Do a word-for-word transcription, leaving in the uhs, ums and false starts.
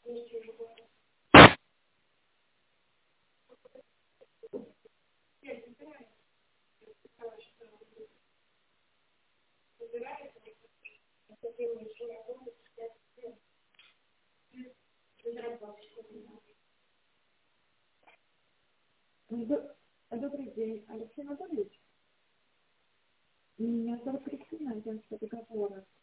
Д- Добрый день, Алексей Анатольевич. Меня зовут Кристина, агентство договора.